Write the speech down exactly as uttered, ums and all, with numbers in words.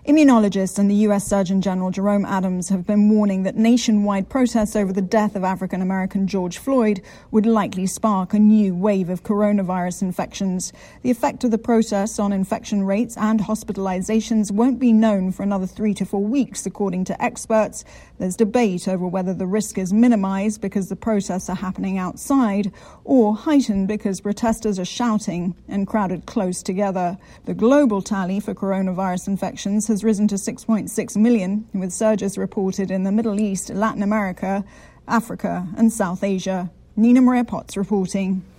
Immunologists and the U S Surgeon General Jerome Adams have been warning that nationwide protests over the death of African-American George Floyd would likely spark a new wave of coronavirus infections. The effect of the protests on infection rates and hospitalizations won't be known for another three to four weeks, according to experts. There's debate over whether the risk is minimized because the protests are happening outside or heightened because protesters are shouting and crowded close together. The global tally for coronavirus infections has risen to six point six million, with surges reported in the Middle East, Latin America, Africa and South Asia. Nina Maria Potts reporting.